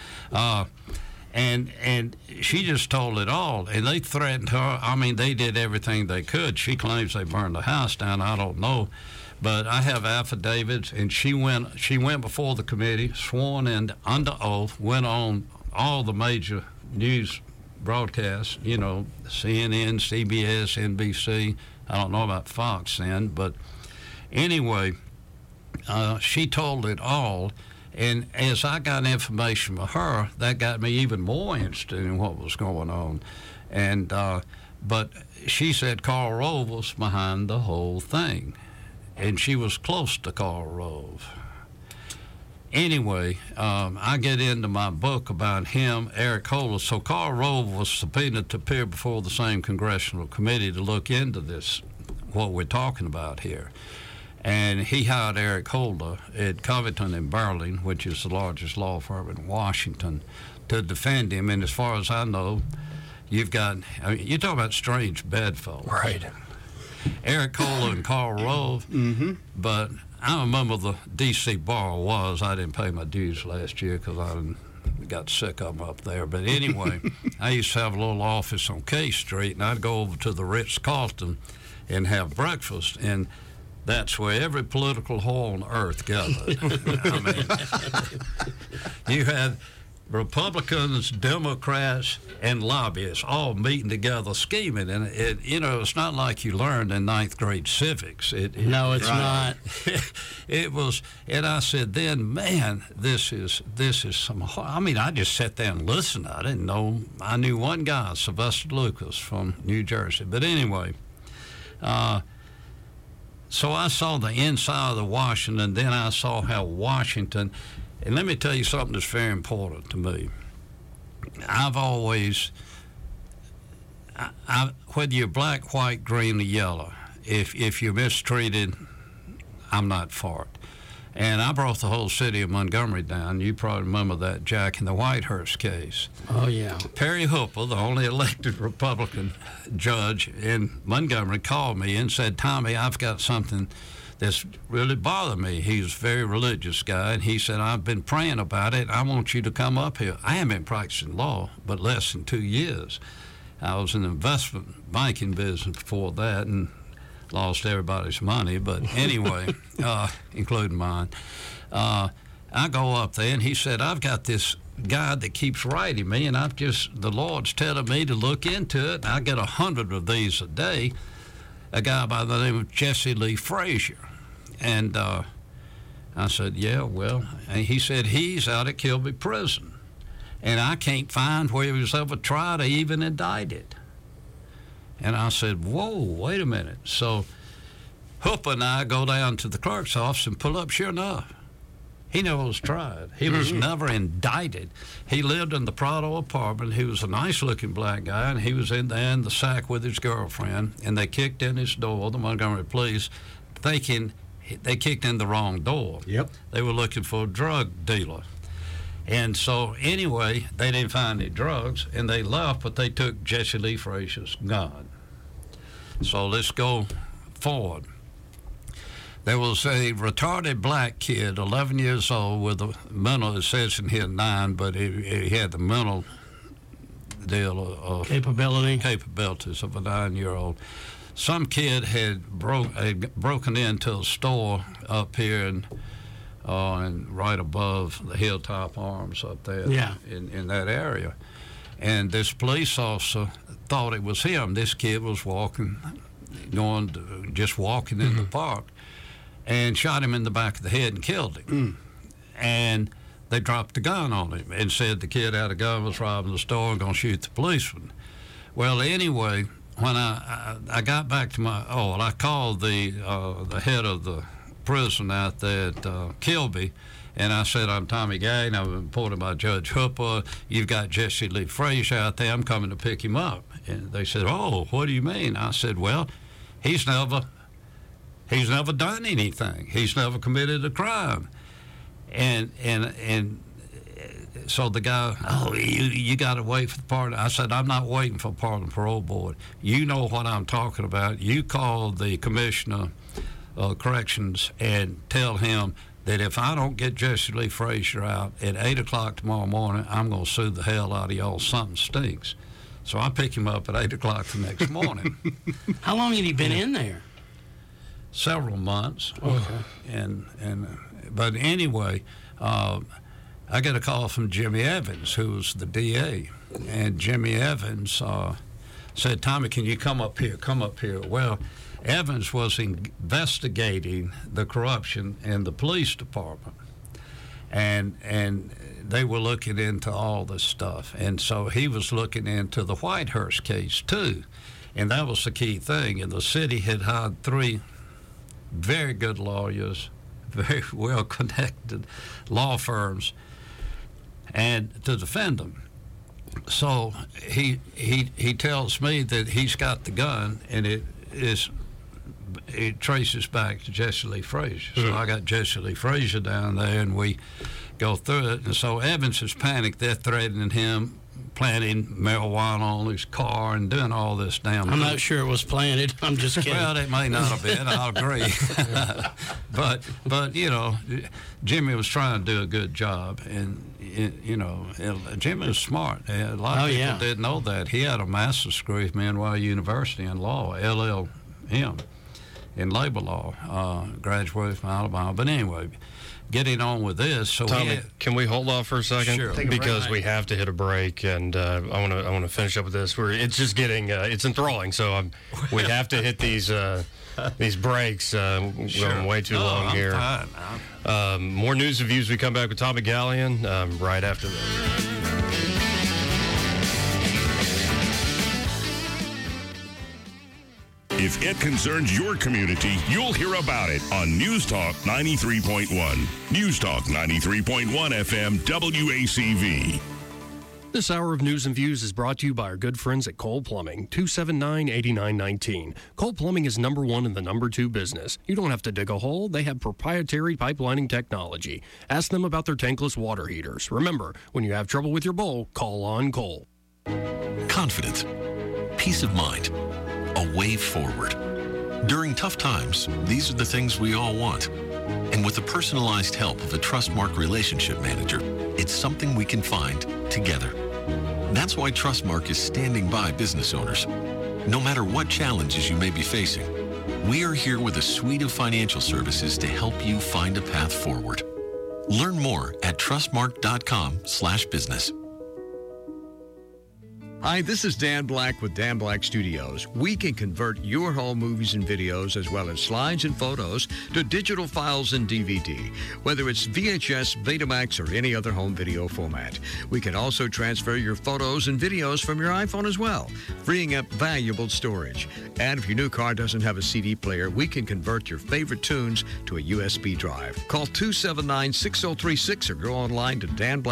And she just told it all, and they threatened her. I mean, they did everything they could. She claims they burned the house down. I don't know. But I have affidavits, and she went before the committee, sworn in under oath, went on all the major news broadcasts, CNN, CBS, NBC. I don't know about Fox then, but anyway, she told it all. And as I got information from her, that got me even more interested in what was going on. And but she said Karl Rove was behind the whole thing. And she was close to Karl Rove. Anyway, I get into my book about him, Eric Holder. So Karl Rove was subpoenaed to appear before the same congressional committee to look into this, what we're talking about here. And he hired Eric Holder at Covington and Burling, which is the largest law firm in Washington, to defend him. And as far as I know, you're talking about strange bedfellows. Right. Eric Kohler and Karl Rove, but I remember the D.C. bar was. I didn't pay my dues last year because I got sick of them up there. But anyway, I used to have a little office on K Street, and I'd go over to the Ritz-Carlton and have breakfast, and that's where every political whore on earth gathered. I mean, you had Republicans, Democrats, and lobbyists all meeting together scheming. And, it's not like you learned in 9th grade civics. No, it's not. It was, and I said then, man, this is some, I mean, I just sat there and listened. I didn't know. I knew one guy, Sylvester Lucas from New Jersey. But anyway, so I saw the inside of the Washington, then I saw how Washington. And let me tell you something that's very important to me. I've always, whether you're black, white, green, or yellow, if you're mistreated, I'm not for it. And I brought the whole city of Montgomery down. You probably remember that, Jack, in the Whitehurst case. Oh, yeah. Perry Hooper, the only elected Republican judge in Montgomery, called me and said, Tommy, I've got something this really bothered me. He was a very religious guy, and he said, I've been praying about it. I want you to come up here. I haven't been practicing law but less than 2 years. I was in the investment banking business before that and lost everybody's money. But anyway, including mine. I go up there, and he said, I've got this guy that keeps writing me, and the Lord's telling me to look into it. I get 100 of these a day. A guy by the name of Jesse Lee Frazier. And I said, yeah, well, and he said, he's out at Kilby Prison. And I can't find where he was ever tried or even indicted. And I said, whoa, wait a minute. So Hooper and I go down to the clerk's office and pull up. Sure enough, he never was tried. He was never indicted. He lived in the Prado apartment. He was a nice-looking black guy, and he was in there in the sack with his girlfriend, and they kicked in his door, the Montgomery police, thinking they kicked in the wrong door. Yep. They were looking for a drug dealer. And so, anyway, they didn't find any drugs, and they left, but they took Jesse Lee Frazier's gun. So let's go forward. There was a retarded black kid, 11 years old, with a mental, it says in here 9, but he had the mental deal of capabilities of a 9-year-old. Some kid had broken into a store up here and right above the Hilltop Arms up there in that area. And this police officer thought it was him. This kid was just walking in the park, and shot him in the back of the head and killed him. And they dropped the gun on him and said the kid had a gun, was robbing the store, and going to shoot the policeman. Well, anyway, when I got back to I called the head of the prison out there at Kilby, and I said, I'm Tommy Gagnon. I've been reported by Judge Hooper. You've got Jesse Lee Frazier out there. I'm coming to pick him up. And they said, oh, what do you mean? I said, well, he's never done anything. He's never committed a crime. And so the guy, you got to wait for the pardon. I said, I'm not waiting for pardon and parole board. You know what I'm talking about. You call the commissioner of corrections and tell him that if I don't get Jesse Lee Frazier out at 8 o'clock tomorrow morning, I'm going to sue the hell out of y'all. Something stinks. So I pick him up at 8 o'clock the next morning. How long had he been in there? Several months. Okay. But anyway, I get a call from Jimmy Evans, who was the DA. And Jimmy Evans said, Tommy, can you come up here? Come up here. Well, Evans was investigating the corruption in the police department. And they were looking into all this stuff. And so he was looking into the Whitehurst case, too. And that was the key thing. And the city had hired 3 very good lawyers, very well-connected law firms, and to defend them. So he tells me that he's got the gun, and it traces back to Jesse Lee Frazier. So I got Jesse Lee Frazier down there, and we go through it. And so Evans is panicked. They're threatening him, planting marijuana on his car and doing all this damn thing. I'm not sure it was planted. I'm just kidding. Well, it may not have been. I'll agree. but you know, Jimmy was trying to do a good job, and you know, Jimmy was smart. A lot of people didn't know that. He had a master's degree from NYU University in law, LLM, in labor law. Graduated from Alabama. But anyway, getting on with this. So Tommy, can we hold off for a second? Sure. Because we have to hit a break, and I want to finish up with this. It's just getting it's enthralling. So we have to hit these breaks. Going way too long here. More news and views. We come back with Tommy Gallion right after this. If it concerns your community, you'll hear about it on News Talk 93.1. News Talk 93.1 FM WACV. This hour of News and Views is brought to you by our good friends at Cole Plumbing, 279-8919. Cole Plumbing is number 1 in the number 2 business. You don't have to dig a hole. They have proprietary pipelining technology. Ask them about their tankless water heaters. Remember, when you have trouble with your bowl, call on Cole. Confidence, peace of mind, a way forward. During tough times, these are the things we all want. And with the personalized help of a Trustmark relationship manager, it's something we can find together. That's why Trustmark is standing by business owners. No matter what challenges you may be facing, we are here with a suite of financial services to help you find a path forward. Learn more at trustmark.com/business. Hi, this is Dan Black with Dan Black Studios. We can convert your home movies and videos as well as slides and photos to digital files and DVD, whether it's VHS, Betamax, or any other home video format. We can also transfer your photos and videos from your iPhone as well, freeing up valuable storage. And if your new car doesn't have a CD player, we can convert your favorite tunes to a USB drive. Call 279-6036 or go online to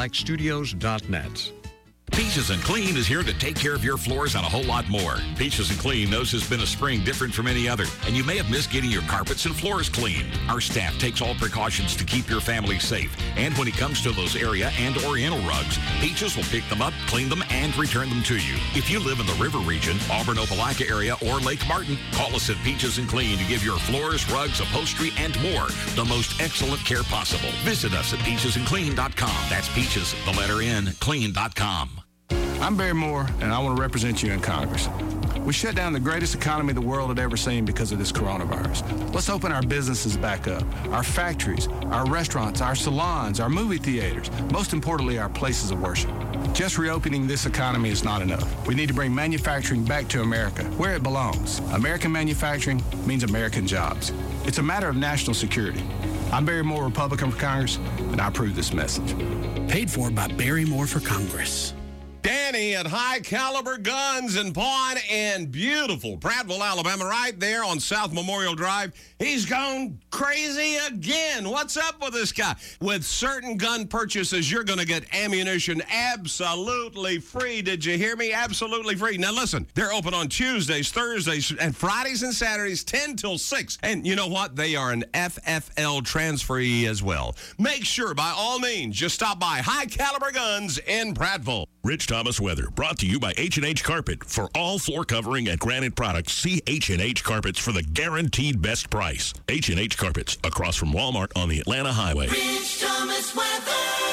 danblackstudios.net. Peaches and Clean is here to take care of your floors and a whole lot more. Peaches and Clean knows it's been a spring different from any other, and you may have missed getting your carpets and floors clean. Our staff takes all precautions to keep your family safe. And when it comes to those area and Oriental rugs, Peaches will pick them up, clean them, and return them to you. If you live in the River Region, Auburn, Opelika area, or Lake Martin, call us at Peaches and Clean to give your floors, rugs, upholstery, and more the most excellent care possible. Visit us at peachesandclean.com. That's Peaches, the letter N, clean.com. I'm Barry Moore, and I want to represent you in Congress. We shut down the greatest economy the world had ever seen because of this coronavirus. Let's open our businesses back up, our factories, our restaurants, our salons, our movie theaters, most importantly, our places of worship. Just reopening this economy is not enough. We need to bring manufacturing back to America, where it belongs. American manufacturing means American jobs. It's a matter of national security. I'm Barry Moore, Republican for Congress, and I approve this message. Paid for by Barry Moore for Congress. Danny at High Caliber Guns and Pawn in beautiful Prattville, Alabama, right there on South Memorial Drive. He's gone crazy again. What's up with this guy? With certain gun purchases, you're going to get ammunition absolutely free. Did you hear me? Absolutely free. Now, listen, they're open on Tuesdays, Thursdays, and Fridays and Saturdays, 10 till 6. And you know what? They are an FFL transferee as well. Make sure, by all means, just stop by High Caliber Guns in Prattville. Rich Thomas weather, brought to you by H&H Carpet. For all floor covering and granite products, see H&H Carpets for the guaranteed best price. H&H Carpets, across from Walmart on the Atlanta Highway. Rich Thomas weather.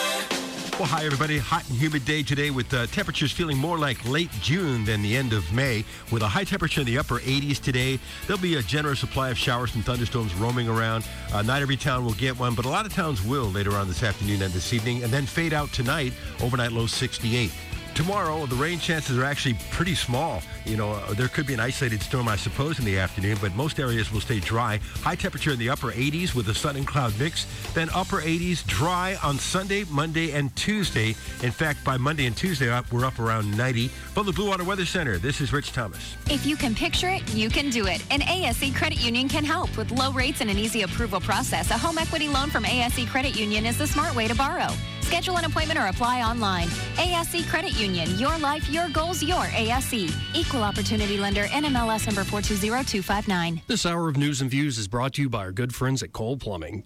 Well, hi, everybody. Hot and humid day today with temperatures feeling more like late June than the end of May. With a high temperature in the upper 80s today, there'll be a generous supply of showers and thunderstorms roaming around. Not every town will get one, but a lot of towns will later on this afternoon and this evening, and then fade out tonight, overnight low 68. Tomorrow, the rain chances are actually pretty small. You know, there could be an isolated storm, I suppose, in the afternoon, but most areas will stay dry. High temperature in the upper 80s with a sun and cloud mix. Then upper 80s, dry on Sunday, Monday, and Tuesday. In fact, by Monday and Tuesday, we're up around 90. From the Blue Water Weather Center, this is Rich Thomas. If you can picture it, you can do it. And ASE Credit Union can help. With low rates and an easy approval process, a home equity loan from ASE Credit Union is the smart way to borrow. Schedule an appointment or apply online. ASE Credit Union. Your life, your goals, your ASE. Equal Opportunity Lender. NMLS number 420259. This hour of News and Views is brought to you by our good friends at Cole Plumbing,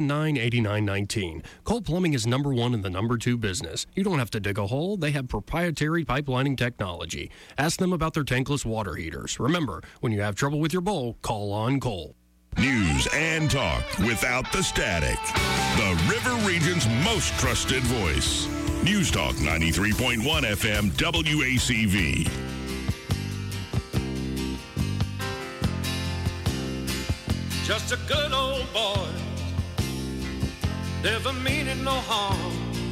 279-8919. Cole Plumbing is number one in the number two business. You don't have to dig a hole. They have proprietary pipelining technology. Ask them about their tankless water heaters. Remember, when you have trouble with your bowl, call on Cole. News and talk without the static. The River Region's most trusted voice. News Talk 93.1 FM WACV. Just a good old boy, never meaning no harm.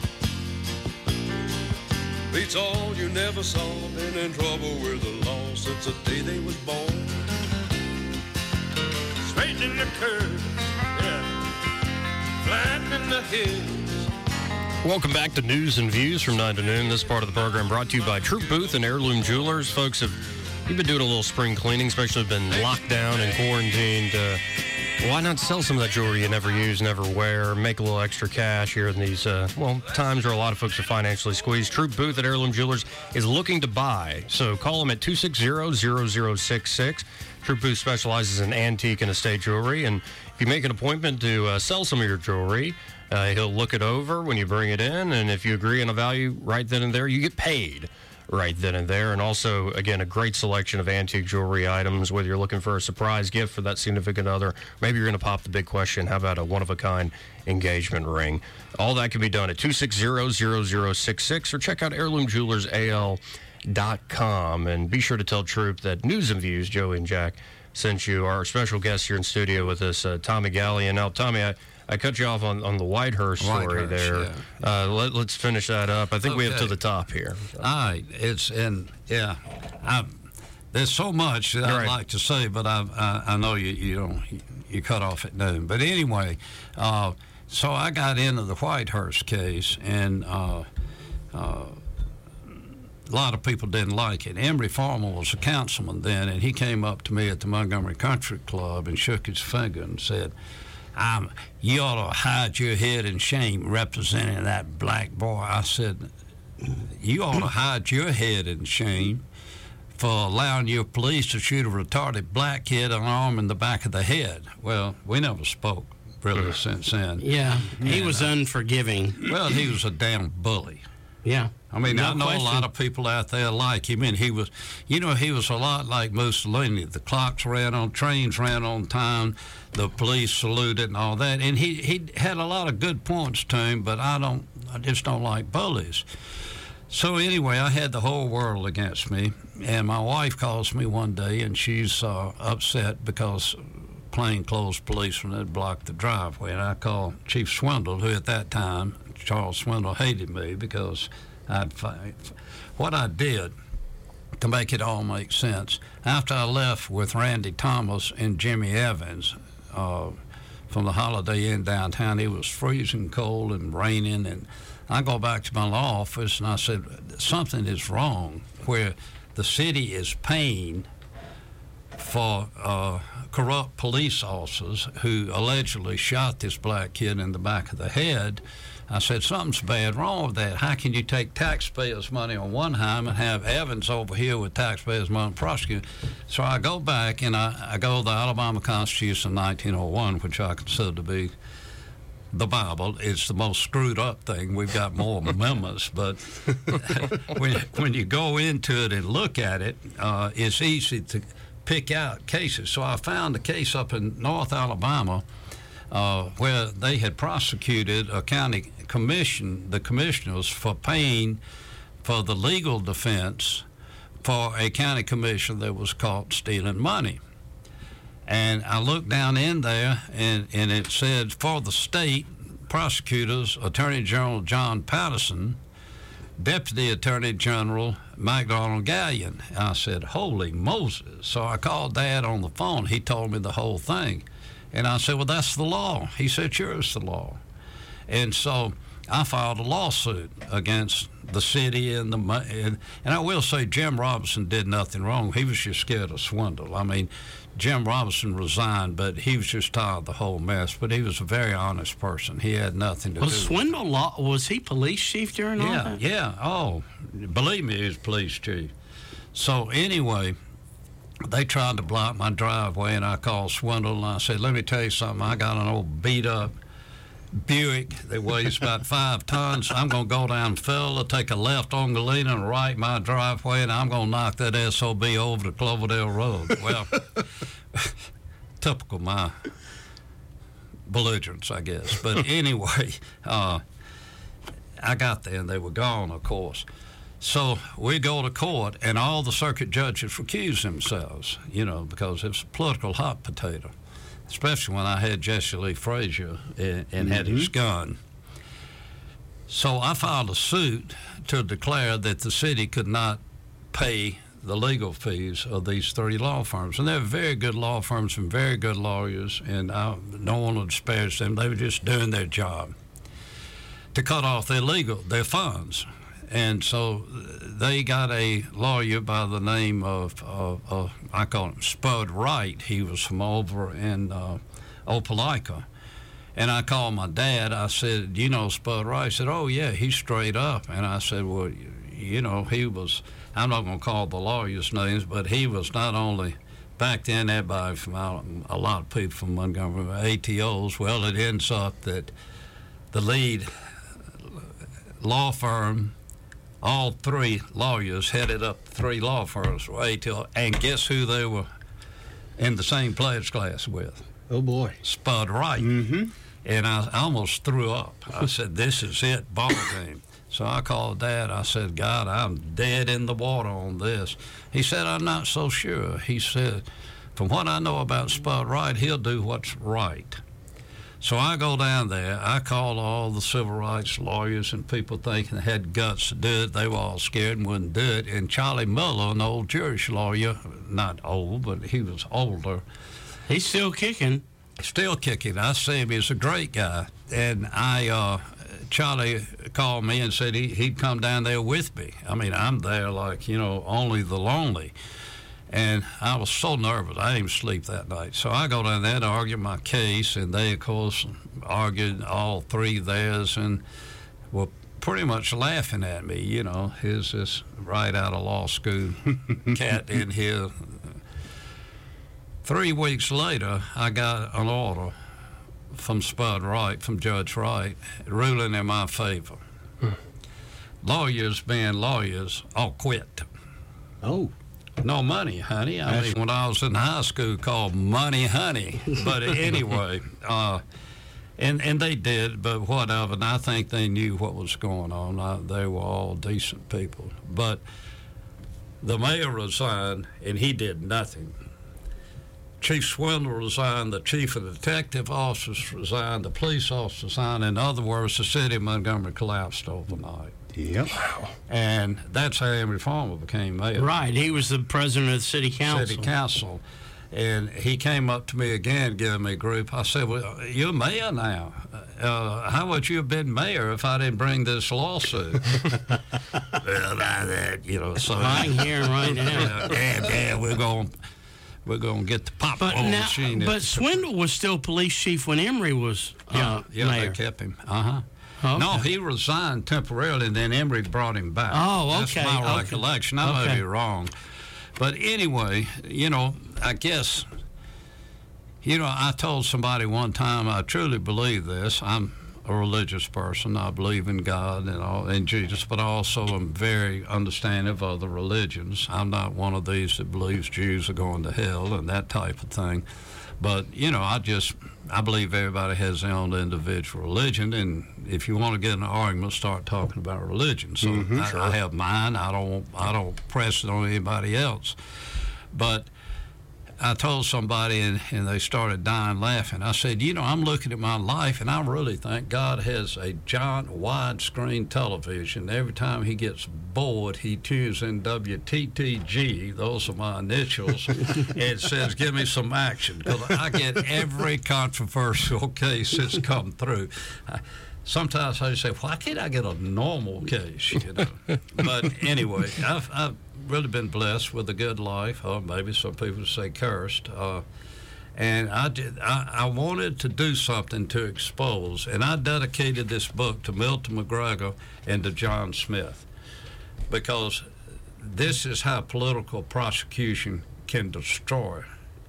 Beats all you never saw, been in trouble with the law since the day they was born. Straightening the curves, yeah, flattening the hills. Welcome back to News and Views from 9 to noon. This part of the program brought to you by Troop Booth and Heirloom Jewelers. Folks, you've been doing a little spring cleaning, especially been locked down and quarantined. Why not sell some of that jewelry you never use, never wear, make a little extra cash here in these, times where a lot of folks are financially squeezed? Troop Booth at Heirloom Jewelers is looking to buy, so call them at 260-0066. Troop Booth specializes in antique and estate jewelry, and if you make an appointment to sell some of your jewelry, he'll look it over when you bring it in, and if you agree on a value right then and there, you get paid. right then and there. And also, again, a great selection of antique jewelry items, whether you're looking for a surprise gift for that significant other. Maybe you're going to pop the big question, how about a one-of-a-kind engagement ring? All that can be done at 260-0066 or check out heirloomjewelersal.com. And be sure to tell Troop that News and Views, Joey and Jack, sent you. Our special guest here in studio with us, Tommy Gallion. Now, Tommy, I cut you off on the Whitehurst story there. Yeah. Let's finish that up. I think we have to the top here. All right. There's so much that I'd like to say, but I know you cut off at noon. But anyway, so I got into the Whitehurst case, and a lot of people didn't like it. Emory Farmer was a councilman then, and he came up to me at the Montgomery Country Club and shook his finger and said, you ought to hide your head in shame representing that black boy. I said, you ought to hide your head in shame for allowing your police to shoot a retarded black kid an arm in the back of the head. Well, we never spoke really since then. Yeah, he was unforgiving. Well, he was a damn bully. Yeah. I mean, I know a lot of people out there like him, and he was a lot like Mussolini. The clocks ran on, trains ran on time, the police saluted and all that, and he had a lot of good points to him, but I just don't like bullies. So anyway, I had the whole world against me, and my wife calls me one day, and she's upset because plainclothes policemen had blocked the driveway, and I called Chief Swindle, who at that time, Charles Swindle, hated me because what I did, to make it all make sense, after I left with Randy Thomas and Jimmy Evans from the Holiday Inn downtown, it was freezing cold and raining, and I go back to my law office and I said, something is wrong where the city is paying for corrupt police officers who allegedly shot this black kid in the back of the head. I said, something's bad wrong with that. How can you take taxpayers' money on one hand and have Evans over here with taxpayers' money prosecute? So I go back and I go to the Alabama Constitution of 1901, which I consider to be the Bible. It's the most screwed up thing. We've got more amendments, but when you go into it and look at it, it's easy to pick out cases. So I found a case up in North Alabama where they had prosecuted a county commission, the commissioners, for paying for the legal defense for a county commissioner that was caught stealing money. And I looked down in there, and it said, for the state prosecutors, Attorney General John Patterson, Deputy Attorney General MacDonald Gallion. And I said, holy Moses. So I called Dad on the phone. He told me the whole thing. And I said, well, that's the law. He said, sure, it's the law. And so I filed a lawsuit against the city and I will say Jim Robinson did nothing wrong. He was just scared of Swindle. I mean, Jim Robinson resigned, but he was just tired of the whole mess. But he was a very honest person. He had nothing to do with it. Swindle, was he police chief during all that? Yeah. Oh, believe me, he was police chief. So anyway, they tried to block my driveway, and I called Swindle, and I said, let me tell you something. I got an old beat-up Buick that weighs about 5 tons. I'm going to go down Felder, take a left on Galena and right my driveway, and I'm going to knock that SOB over to Cloverdale Road. Well, typical my belligerence, I guess. But anyway, I got there, and they were gone, of course. So we go to court, and all the circuit judges recuse themselves, because it's a political hot potato, especially when I had Jesse Lee Frazier and had his gun. So I filed a suit to declare that the city could not pay the legal fees of these 3 law firms. And they're very good law firms and very good lawyers, and I don't want to disparage them. They were just doing their job to cut off their funds. And so they got a lawyer by the name of I call him Spud Wright. He was from over in Opelika. And I called my dad. I said, Spud Wright? He said, oh, yeah, he's straight up. And I said, well, he was, I'm not going to call the lawyers' names, but he was not only, back then, everybody from a lot of people from Montgomery were ATOs. Well, it ends up that the lead law firm all three lawyers headed up 3 law firms. And guess who they were in the same pledge class with? Oh, boy. Spud Wright. Mm-hmm. And I almost threw up. I said, this is it, ball game. So I called Dad. I said, God, I'm dead in the water on this. He said, I'm not so sure. He said, from what I know about Spud Wright, he'll do what's right. So I go down there. I call all the civil rights lawyers and people thinking they had guts to do it. They were all scared and wouldn't do it. And Charlie Miller, an old Jewish lawyer, not old, but he was older. He's still kicking. Still kicking. I see him. He's a great guy. And Charlie called me and said he'd come down there with me. I mean, I'm there like, only the lonely. And I was so nervous. I didn't even sleep that night. So I go down there to argue my case, and they, of course, argued all 3 theirs and were pretty much laughing at me. Here's this right out of law school cat in here. 3 weeks later, I got an order from Spud Wright, from Judge Wright, ruling in my favor. Lawyers being lawyers all quit. Oh. No money, honey. I mean, when I was in high school, called money, honey. But anyway, and they did, but whatever. And I think they knew what was going on. They were all decent people. But the mayor resigned, and he did nothing. Chief Swindle resigned, the chief of the detective officers resigned, the police officers resigned. In other words, the city of Montgomery collapsed overnight. Yep. Wow. And that's how Emory Farmer became mayor. Right. He was the president of the city council. City council. And he came up to me again, giving me grief. I said, well, you're mayor now. How would you have been mayor if I didn't bring this lawsuit? Well, so I'm hearing right now. Yeah, we're going to get the popcorn machine. But Swindle was still police chief when Emory was mayor. They kept him. Uh-huh. Okay. No, he resigned temporarily, and then Emory brought him back. Oh, okay. That's my recollection. I may be wrong. But anyway, I guess, I told somebody one time, I truly believe this. I'm a religious person. I believe in God and in Jesus, but I also am very understanding of other religions. I'm not one of these that believes Jews are going to hell and that type of thing. But, I believe everybody has their own individual religion, and if you want to get in an argument, start talking about religion. So I have mine. I don't press it on anybody else. But I told somebody, and they started dying laughing. I said, I'm looking at my life, and I really think God has a giant widescreen television. Every time he gets bored, he tunes in WTTG. Those are my initials. It says, give me some action, because I get every controversial case that's come through. Sometimes I say, why can't I get a normal case, But anyway, I've really been blessed with a good life, or maybe some people say cursed. And I wanted to do something to expose, and I dedicated this book to Milton McGregor and to John Smith, because this is how political prosecution can destroy.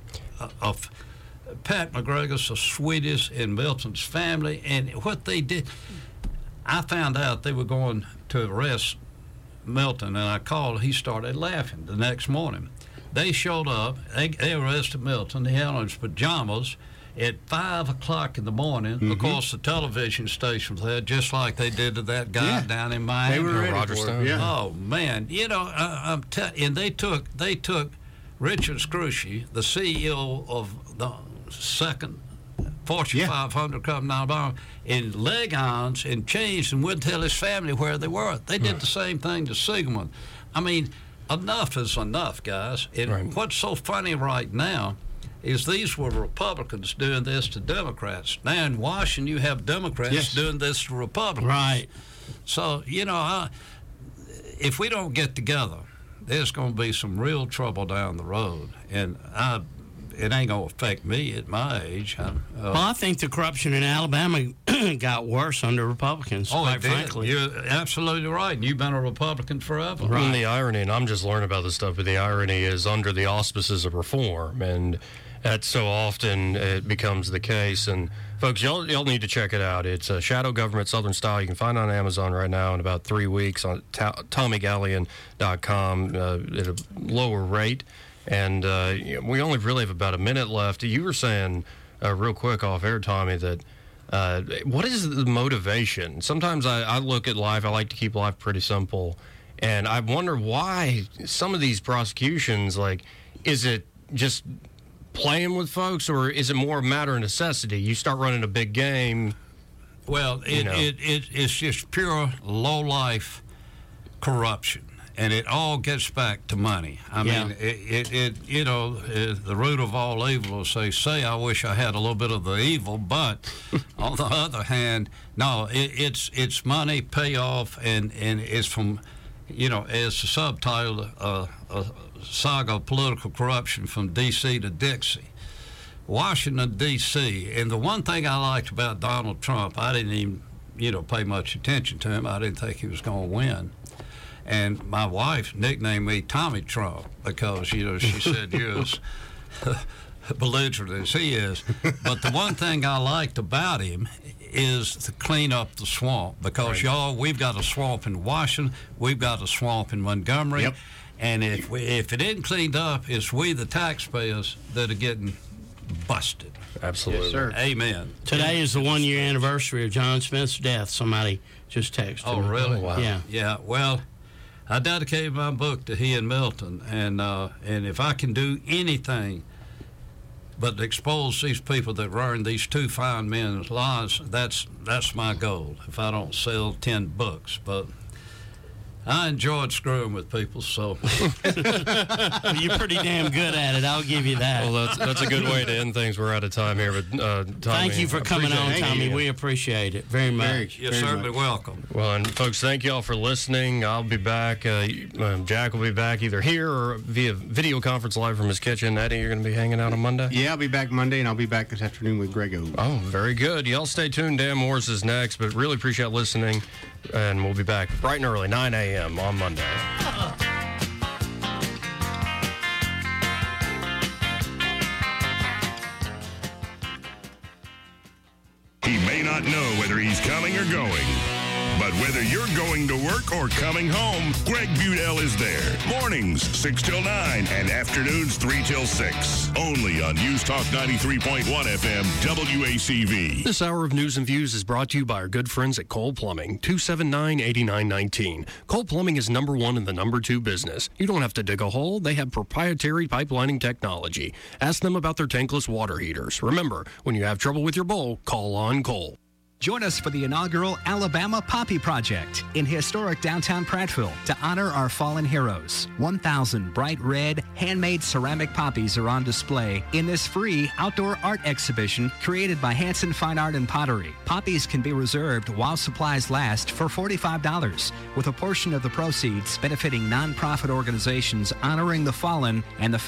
Pat McGregor's the sweetest in Milton's family, and what they did, I found out they were going to arrest Milton, and I called. He started laughing the next morning. They showed up. They arrested Milton. He had on his pajamas at 5 o'clock in the morning. Of course, the television station was there, just like they did to that guy down in Miami. They were ready Roger for Stone. it. Yeah. Oh man, and they took Richard Scrushy, the CEO of the second Fortune 500 company in Alabama, in leg-ons and chains, and wouldn't tell his family where they were. They did the same thing to Sigmund. I mean, enough is enough, guys. And what's so funny right now is these were Republicans doing this to Democrats. Now in Washington, you have Democrats doing this to Republicans. Right. So, if we don't get together, there's going to be some real trouble down the road. And it ain't going to affect me at my age. I think the corruption in Alabama got worse under Republicans, quite frankly. You're absolutely right. And you've been a Republican forever. Right. And the irony, and I'm just learning about this stuff, but the irony is under the auspices of reform and That so often it becomes the case. And folks, y'all need to check it out. It's Shadow Government Southern Style. You can find it on Amazon right now in about 3 weeks on TommyGallion.com at a lower rate. And we only really have about a minute left. You were saying real quick off air, Tommy, that what is the motivation? Sometimes I look at life, I like to keep life pretty simple, and I wonder why some of these prosecutions, like, is it just playing with folks, or is it more a matter of necessity? You start running a big game. Well, it's just pure low-life corruption, and it all gets back to money. I mean, the root of all evil is they say, I wish I had a little bit of the evil, but on the other hand, no, it's money, payoff, and it's from, as the subtitle, a saga of political corruption from D.C. to Dixie. Washington, D.C., and the one thing I liked about Donald Trump, I didn't even, pay much attention to him. I didn't think he was going to win. And my wife nicknamed me Tommy Trump because, she said you're as belligerent as he is. But the one thing I liked about him is to clean up the swamp because, we've got a swamp in Washington, we've got a swamp in Montgomery. Yep. And if it isn't cleaned up, it's we, the taxpayers, that are getting busted. Absolutely. Yes, sir. Amen. Today is the 1-year anniversary of John Smith's death. Somebody just texted me. Oh, really? Wow. Yeah. Yeah, well, I dedicated my book to he and Milton, and if I can do anything but expose these people that ruined these two fine men's lives, that's my goal, if I don't sell 10 books. But I enjoyed screwing with people, so. You're pretty damn good at it. I'll give you that. Well, that's a good way to end things. We're out of time here, but Tommy, thank you for coming on, Tommy. We appreciate it very much. You're certainly welcome. Well, and folks, thank you all for listening. I'll be back. Jack will be back either here or via video conference live from his kitchen. Eddie, you're going to be hanging out on Monday? Yeah, I'll be back Monday, and I'll be back this afternoon with Grego. Oh, very good. Y'all stay tuned. Dan Morris is next, but really appreciate listening, and we'll be back bright and early, 9 a.m. on Monday. He may not know whether he's coming or going, but whether you're going to work or coming home, Greg Budell is there. Mornings, 6 till 9, and afternoons, 3 till 6. Only on News Talk 93.1 FM, WACV. This hour of News and Views is brought to you by our good friends at Cole Plumbing, 279-8919. Cole Plumbing is #1 in the #2 business. You don't have to dig a hole. They have proprietary pipelining technology. Ask them about their tankless water heaters. Remember, when you have trouble with your bowl, call on Cole. Join us for the inaugural Alabama Poppy Project in historic downtown Prattville to honor our fallen heroes. 1,000 bright red, handmade ceramic poppies are on display in this free outdoor art exhibition created by Hanson Fine Art and Pottery. Poppies can be reserved while supplies last for $45, with a portion of the proceeds benefiting nonprofit organizations honoring the fallen and the